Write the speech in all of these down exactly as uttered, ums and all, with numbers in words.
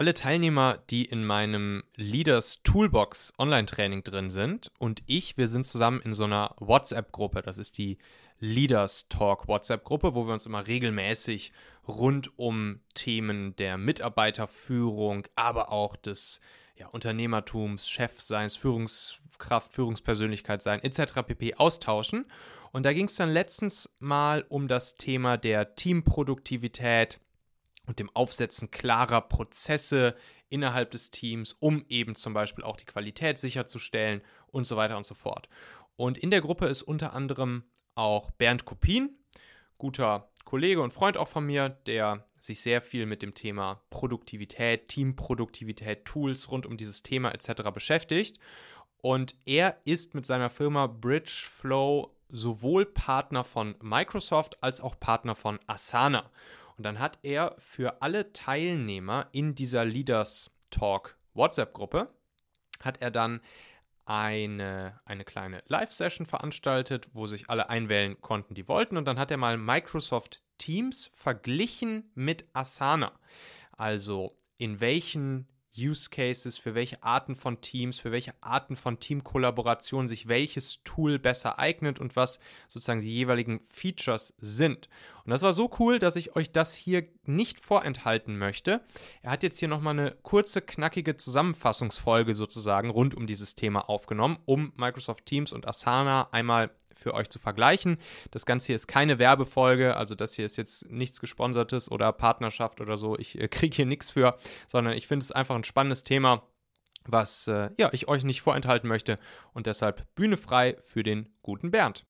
alle Teilnehmer, die in meinem Leaders Toolbox Online-Training drin sind und ich, wir sind zusammen in so einer WhatsApp-Gruppe. Das ist die Leaders Talk WhatsApp-Gruppe, wo wir uns immer regelmäßig rund um Themen der Mitarbeiterführung, aber auch des ja, Unternehmertums, Chefseins, Führungskraft, Führungspersönlichkeit sein, et cetera pp. Austauschen. Und da ging es dann letztens mal um das Thema der Teamproduktivität und dem Aufsetzen klarer Prozesse innerhalb des Teams, um eben zum Beispiel auch die Qualität sicherzustellen und so weiter und so fort. Und in der Gruppe ist unter anderem auch Bernd Kopin, guter Kollege und Freund auch von mir, der sich sehr viel mit dem Thema Produktivität, Teamproduktivität, Tools rund um dieses Thema et cetera beschäftigt. Und er ist mit seiner Firma Bridgeflow sowohl Partner von Microsoft als auch Partner von Asana. Und dann hat er für alle Teilnehmer in dieser Leaders Talk WhatsApp-Gruppe, hat er dann eine, eine kleine Live-Session veranstaltet, wo sich alle einwählen konnten, die wollten. Und dann hat er mal Microsoft Teams verglichen mit Asana. Also in welchen Use Cases, für welche Arten von Teams, für welche Arten von Teamkollaboration sich welches Tool besser eignet und was sozusagen die jeweiligen Features sind. Und das war so cool, dass ich euch das hier nicht vorenthalten möchte. Er hat jetzt hier nochmal eine kurze, knackige Zusammenfassungsfolge sozusagen rund um dieses Thema aufgenommen, um Microsoft Teams und Asana einmal für euch zu vergleichen. Das Ganze hier ist keine Werbefolge, also das hier ist jetzt nichts Gesponsertes oder Partnerschaft oder so. Ich äh, kriege hier nichts für, sondern ich finde es einfach ein spannendes Thema, was äh, ja, ich euch nicht vorenthalten möchte und deshalb Bühne frei für den guten Bernd.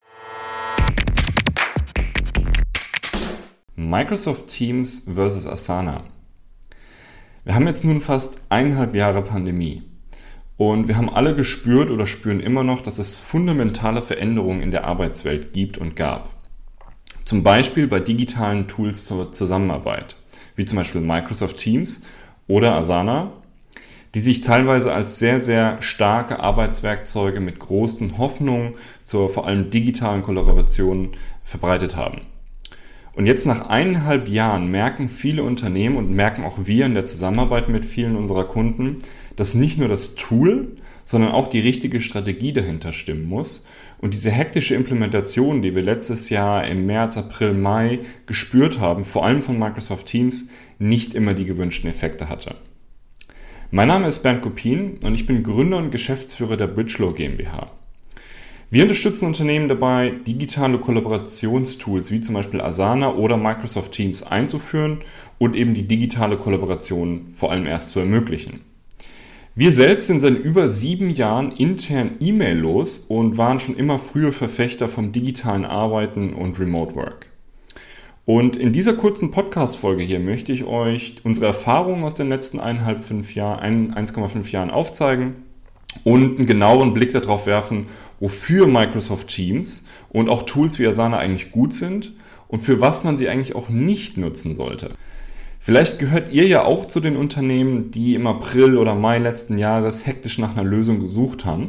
Microsoft Teams versus Asana. Wir haben jetzt nun fast eineinhalb Jahre Pandemie und wir haben alle gespürt oder spüren immer noch, dass es fundamentale Veränderungen in der Arbeitswelt gibt und gab. Zum Beispiel bei digitalen Tools zur Zusammenarbeit, wie zum Beispiel Microsoft Teams oder Asana, die sich teilweise als sehr, sehr starke Arbeitswerkzeuge mit großen Hoffnungen zur vor allem digitalen Kollaboration verbreitet haben. Und jetzt nach eineinhalb Jahren merken viele Unternehmen und merken auch wir in der Zusammenarbeit mit vielen unserer Kunden, dass nicht nur das Tool, sondern auch die richtige Strategie dahinter stimmen muss. Und diese hektische Implementation, die wir letztes Jahr im März, April, Mai gespürt haben, vor allem von Microsoft Teams, nicht immer die gewünschten Effekte hatte. Mein Name ist Bernd Kopin und ich bin Gründer und Geschäftsführer der Bridgeflow GmbH. Wir unterstützen Unternehmen dabei, digitale Kollaborationstools wie zum Beispiel Asana oder Microsoft Teams einzuführen und eben die digitale Kollaboration vor allem erst zu ermöglichen. Wir selbst sind seit über sieben Jahren intern E-Mail-los und waren schon immer frühe Verfechter vom digitalen Arbeiten und Remote Work. Und in dieser kurzen Podcast-Folge hier möchte ich euch unsere Erfahrungen aus den letzten eineinhalb, fünf Jahren, eins Komma fünf Jahren aufzeigen und einen genaueren Blick darauf werfen, wofür Microsoft Teams und auch Tools wie Asana eigentlich gut sind und für was man sie eigentlich auch nicht nutzen sollte. Vielleicht gehört ihr ja auch zu den Unternehmen, die im April oder Mai letzten Jahres hektisch nach einer Lösung gesucht haben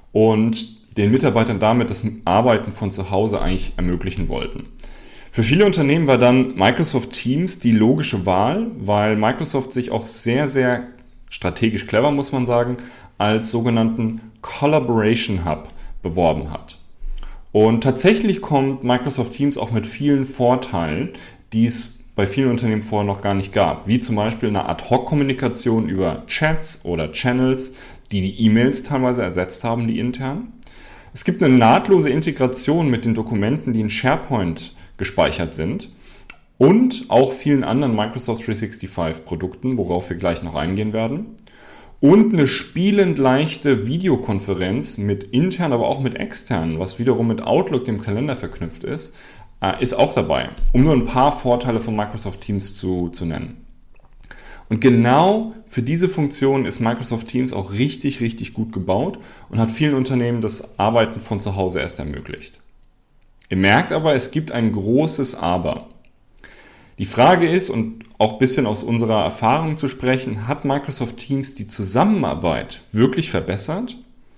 und den Mitarbeitern damit das Arbeiten von zu Hause eigentlich ermöglichen wollten. Für viele Unternehmen war dann Microsoft Teams die logische Wahl, weil Microsoft sich auch sehr, sehr strategisch clever, muss man sagen, als sogenannten Collaboration Hub beworben hat. Und tatsächlich kommt Microsoft Teams auch mit vielen Vorteilen, die es bei vielen Unternehmen vorher noch gar nicht gab, wie zum Beispiel eine Ad-Hoc-Kommunikation über Chats oder Channels, die die E-Mails teilweise ersetzt haben, die intern. Es gibt eine nahtlose Integration mit den Dokumenten, die in SharePoint gespeichert sind und auch vielen anderen Microsoft dreihundertfünfundsechzig Produkten, worauf wir gleich noch eingehen werden. Und eine spielend leichte Videokonferenz mit intern, aber auch mit externen, was wiederum mit Outlook, dem Kalender, verknüpft ist, ist auch dabei, um nur ein paar Vorteile von Microsoft Teams zu, zu nennen. Und genau für diese Funktion ist Microsoft Teams auch richtig, richtig gut gebaut und hat vielen Unternehmen das Arbeiten von zu Hause erst ermöglicht. Ihr merkt aber, es gibt ein großes Aber. Die Frage ist, und auch ein bisschen aus unserer Erfahrung zu sprechen, hat Microsoft Teams die Zusammenarbeit wirklich verbessert?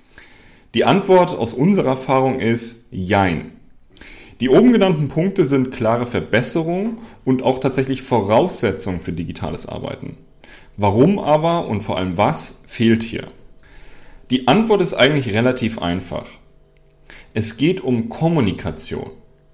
Die Antwort aus unserer Erfahrung ist Jein. Die oben genannten Punkte sind klare Verbesserungen und auch tatsächlich Voraussetzungen für digitales Arbeiten. Warum aber und vor allem was fehlt hier? Die Antwort ist eigentlich relativ einfach. Es geht um Kommunikation.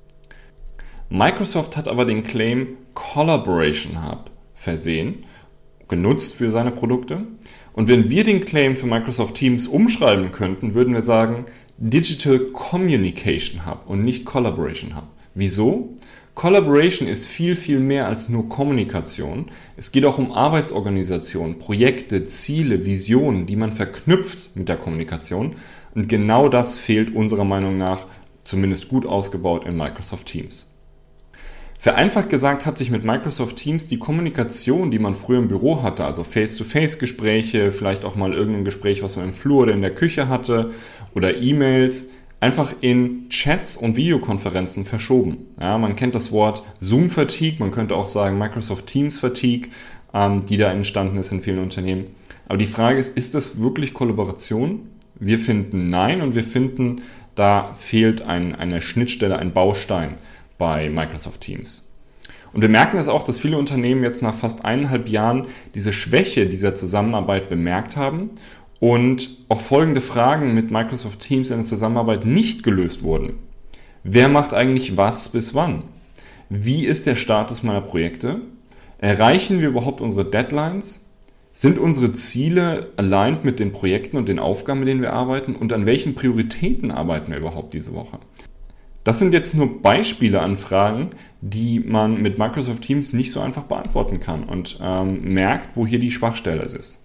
Microsoft hat aber den Claim Collaboration Hub versehen, genutzt für seine Produkte. Und wenn wir den Claim für Microsoft Teams umschreiben könnten, würden wir sagen Digital Communication Hub und nicht Collaboration Hub. Wieso? Collaboration ist viel, viel mehr als nur Kommunikation. Es geht auch um Arbeitsorganisation, Projekte, Ziele, Visionen, die man verknüpft mit der Kommunikation. Und genau das fehlt unserer Meinung nach zumindest gut ausgebaut in Microsoft Teams. Vereinfacht gesagt hat sich mit Microsoft Teams die Kommunikation, die man früher im Büro hatte, also Face-to-Face-Gespräche, vielleicht auch mal irgendein Gespräch, was man im Flur oder in der Küche hatte oder E-Mails, einfach in Chats und Videokonferenzen verschoben. Ja, man kennt das Wort Zoom-Fatigue, man könnte auch sagen Microsoft Teams-Fatigue, ähm, die da entstanden ist in vielen Unternehmen. Aber die Frage ist, ist das wirklich Kollaboration? Wir finden nein und wir finden, da fehlt ein, eine Schnittstelle, ein Baustein bei Microsoft Teams. Und wir merken es auch, dass viele Unternehmen jetzt nach fast eineinhalb Jahren diese Schwäche dieser Zusammenarbeit bemerkt haben und auch folgende Fragen mit Microsoft Teams in der Zusammenarbeit nicht gelöst wurden. Wer macht eigentlich was bis wann? Wie ist der Status meiner Projekte? Erreichen wir überhaupt unsere Deadlines? Sind unsere Ziele aligned mit den Projekten und den Aufgaben, mit denen wir arbeiten? Und an welchen Prioritäten arbeiten wir überhaupt diese Woche? Das sind jetzt nur Beispiele an Fragen, die man mit Microsoft Teams nicht so einfach beantworten kann und ähm, merkt, wo hier die Schwachstelle ist.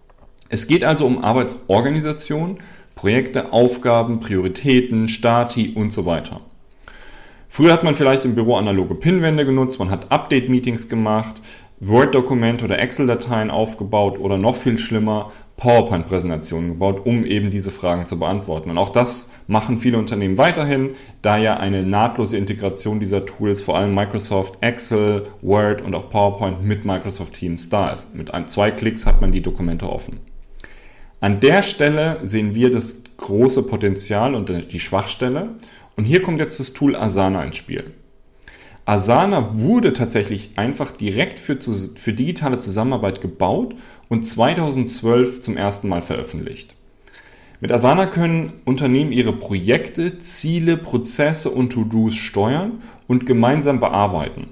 Es geht also um Arbeitsorganisation, Projekte, Aufgaben, Prioritäten, Stati und so weiter. Früher hat man vielleicht im Büro analoge Pinwände genutzt, man hat Update-Meetings gemacht, Word-Dokumente oder Excel-Dateien aufgebaut oder noch viel schlimmer, PowerPoint-Präsentationen gebaut, um eben diese Fragen zu beantworten. Und auch das machen viele Unternehmen weiterhin, da ja eine nahtlose Integration dieser Tools, vor allem Microsoft Excel, Word und auch PowerPoint mit Microsoft Teams da ist. Mit ein, zwei Klicks hat man die Dokumente offen. An der Stelle sehen wir das große Potenzial und die Schwachstelle. Und hier kommt jetzt das Tool Asana ins Spiel. Asana wurde tatsächlich einfach direkt für, für digitale Zusammenarbeit gebaut und zweitausendzwölf zum ersten Mal veröffentlicht. Mit Asana können Unternehmen ihre Projekte, Ziele, Prozesse und To-Dos steuern und gemeinsam bearbeiten.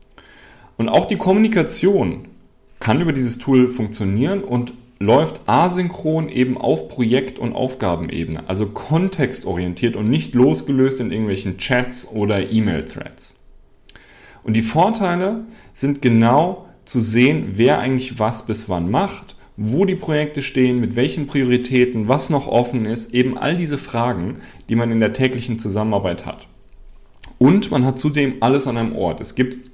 Und auch die Kommunikation kann über dieses Tool funktionieren und läuft asynchron eben auf Projekt- und Aufgabenebene, also kontextorientiert und nicht losgelöst in irgendwelchen Chats oder E-Mail-Threads. Und die Vorteile sind genau zu sehen, wer eigentlich was bis wann macht, wo die Projekte stehen, mit welchen Prioritäten, was noch offen ist, eben all diese Fragen, die man in der täglichen Zusammenarbeit hat. Und man hat zudem alles an einem Ort. Es gibt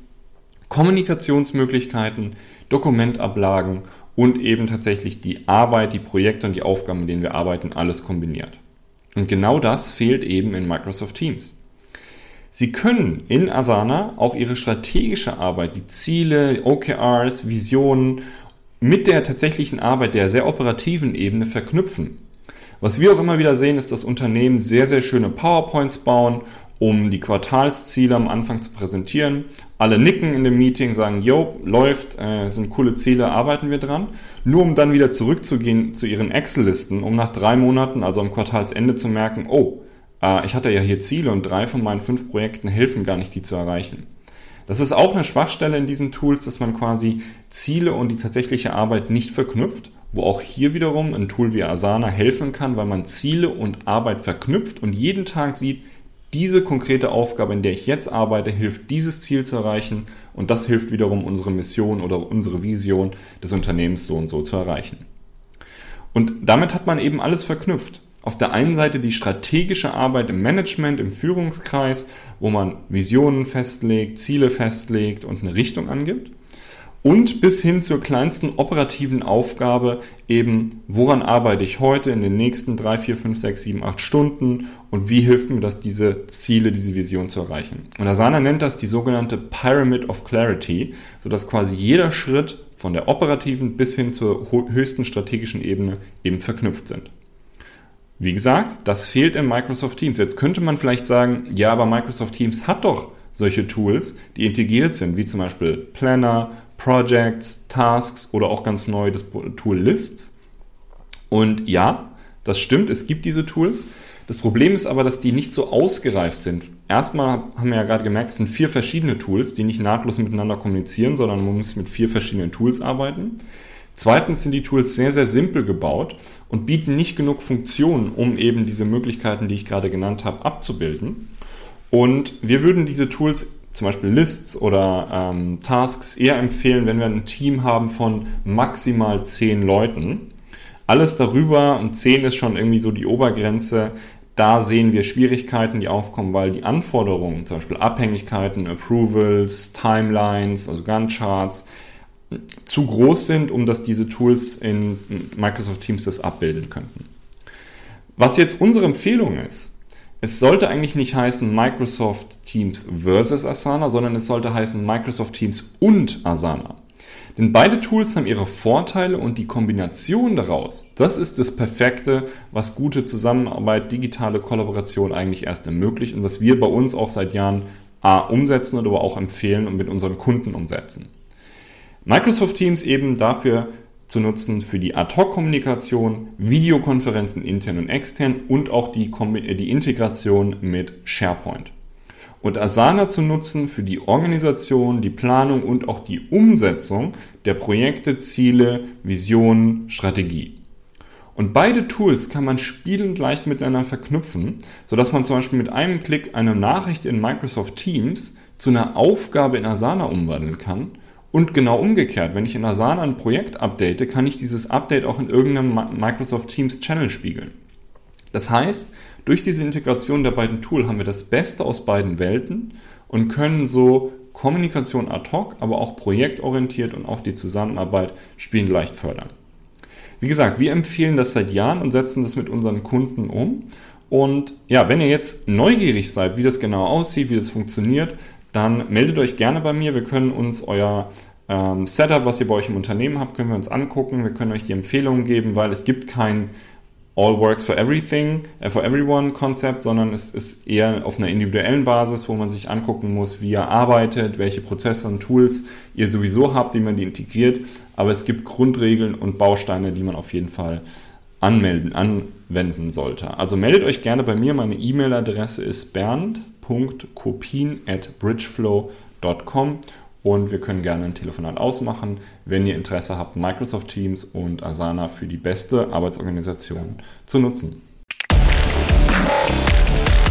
Kommunikationsmöglichkeiten, Dokumentablagen und eben tatsächlich die Arbeit, die Projekte und die Aufgaben, mit denen wir arbeiten, alles kombiniert. Und genau das fehlt eben in Microsoft Teams. Sie können in Asana auch Ihre strategische Arbeit, die Ziele, O K Rs, Visionen mit der tatsächlichen Arbeit der sehr operativen Ebene verknüpfen. Was wir auch immer wieder sehen, ist, dass Unternehmen sehr, sehr schöne PowerPoints bauen, um die Quartalsziele am Anfang zu präsentieren. Alle nicken in dem Meeting, sagen, jo, läuft, äh, sind coole Ziele, arbeiten wir dran. Nur um dann wieder zurückzugehen zu Ihren Excel-Listen, um nach drei Monaten, also am Quartalsende, zu merken, oh, ich hatte ja hier Ziele und drei von meinen fünf Projekten helfen gar nicht, die zu erreichen. Das ist auch eine Schwachstelle in diesen Tools, dass man quasi Ziele und die tatsächliche Arbeit nicht verknüpft, wo auch hier wiederum ein Tool wie Asana helfen kann, weil man Ziele und Arbeit verknüpft und jeden Tag sieht, diese konkrete Aufgabe, in der ich jetzt arbeite, hilft, dieses Ziel zu erreichen und das hilft wiederum, unsere Mission oder unsere Vision des Unternehmens so und so zu erreichen. Und damit hat man eben alles verknüpft. Auf der einen Seite die strategische Arbeit im Management, im Führungskreis, wo man Visionen festlegt, Ziele festlegt und eine Richtung angibt. Und bis hin zur kleinsten operativen Aufgabe eben, woran arbeite ich heute in den nächsten drei, vier, fünf, sechs, sieben, acht Stunden und wie hilft mir das, diese Ziele, diese Vision zu erreichen. Und Asana nennt das die sogenannte Pyramid of Clarity, sodass quasi jeder Schritt von der operativen bis hin zur höchsten strategischen Ebene eben verknüpft sind. Wie gesagt, das fehlt in Microsoft Teams. Jetzt könnte man vielleicht sagen, ja, aber Microsoft Teams hat doch solche Tools, die integriert sind, wie zum Beispiel Planner, Projects, Tasks oder auch ganz neu das Tool Lists. Und ja, das stimmt, es gibt diese Tools. Das Problem ist aber, dass die nicht so ausgereift sind. Erstmal haben wir ja gerade gemerkt, es sind vier verschiedene Tools, die nicht nahtlos miteinander kommunizieren, sondern man muss mit vier verschiedenen Tools arbeiten. Zweitens sind die Tools sehr, sehr simpel gebaut und bieten nicht genug Funktionen, um eben diese Möglichkeiten, die ich gerade genannt habe, abzubilden. Und wir würden diese Tools, zum Beispiel Lists oder ähm, Tasks, eher empfehlen, wenn wir ein Team haben von maximal zehn Leuten. Alles darüber, und zehn ist schon irgendwie so die Obergrenze, da sehen wir Schwierigkeiten, die aufkommen, weil die Anforderungen, zum Beispiel Abhängigkeiten, Approvals, Timelines, also Gantt-Charts, zu groß sind, um dass diese Tools in Microsoft Teams das abbilden könnten. Was jetzt unsere Empfehlung ist, es sollte eigentlich nicht heißen Microsoft Teams versus Asana, sondern es sollte heißen Microsoft Teams und Asana. Denn beide Tools haben ihre Vorteile und die Kombination daraus, das ist das Perfekte, was gute Zusammenarbeit, digitale Kollaboration eigentlich erst ermöglicht und was wir bei uns auch seit Jahren A, umsetzen oder aber auch empfehlen und mit unseren Kunden umsetzen. Microsoft Teams eben dafür zu nutzen für die Ad-Hoc-Kommunikation, Videokonferenzen intern und extern und auch die, die Integration mit SharePoint. Und Asana zu nutzen für die Organisation, die Planung und auch die Umsetzung der Projekte, Ziele, Visionen, Strategie. Und beide Tools kann man spielend leicht miteinander verknüpfen, sodass man zum Beispiel mit einem Klick eine Nachricht in Microsoft Teams zu einer Aufgabe in Asana umwandeln kann. Und genau umgekehrt, wenn ich in Asana ein Projekt update, kann ich dieses Update auch in irgendeinem Microsoft Teams Channel spiegeln. Das heißt, durch diese Integration der beiden Tools haben wir das Beste aus beiden Welten und können so Kommunikation ad hoc, aber auch projektorientiert und auch die Zusammenarbeit spielend leicht fördern. Wie gesagt, wir empfehlen das seit Jahren und setzen das mit unseren Kunden um. Und ja, wenn ihr jetzt neugierig seid, wie das genau aussieht, wie das funktioniert, dann meldet euch gerne bei mir. Wir können uns euer ähm, Setup, was ihr bei euch im Unternehmen habt, können wir uns angucken. Wir können euch die Empfehlungen geben, weil es gibt kein All works for everything, äh, for everyone Konzept, sondern es ist eher auf einer individuellen Basis, wo man sich angucken muss, wie ihr arbeitet, welche Prozesse und Tools ihr sowieso habt, wie man die integriert. Aber es gibt Grundregeln und Bausteine, die man auf jeden Fall anmelden, anwenden sollte. Also meldet euch gerne bei mir. Meine E-Mail-Adresse ist bernd punkt kopien at bridgeflow punkt com und wir können gerne ein Telefonat ausmachen, wenn ihr Interesse habt, Microsoft Teams und Asana für die beste Arbeitsorganisation zu nutzen.